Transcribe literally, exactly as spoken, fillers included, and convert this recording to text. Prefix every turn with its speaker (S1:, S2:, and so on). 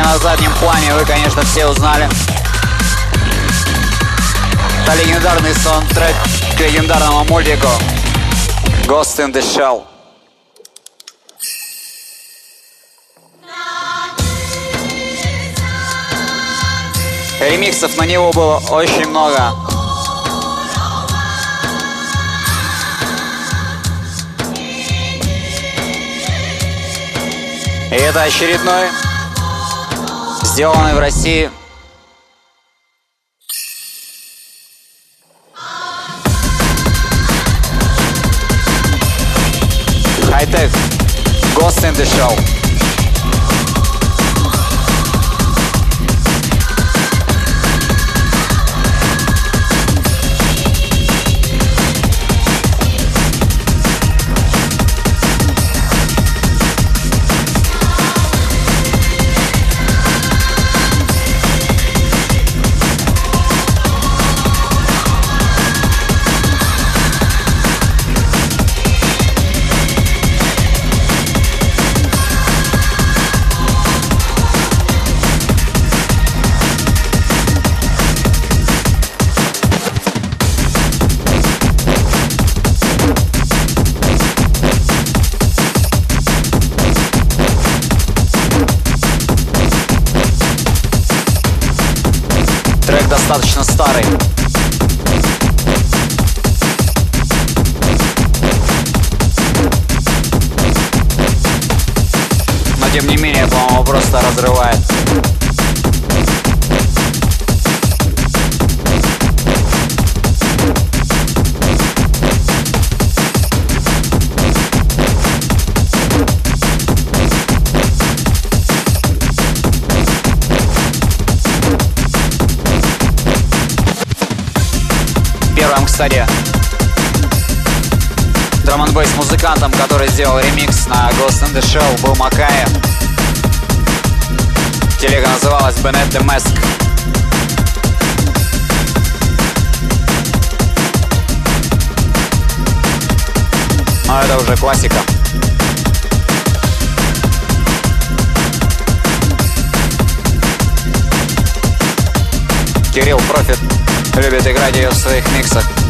S1: на заднем плане вы, конечно, все узнали. Это легендарный саундтрек к легендарному мультику Ghost in the Shell. Ремиксов на него было очень много. И это очередной, сделанный в России. Хай-тек Ghost in the Shell. Трек достаточно старый. Но тем не менее, по-моему, просто разрывает. Первым, кстати, драм-н-бейс музыкантом, который сделал ремикс на Ghost in the Shell, был Макая. Телега называлась Beneath the Mask. Но это уже классика. Кирилл Профит любит играть ее в своих миксах.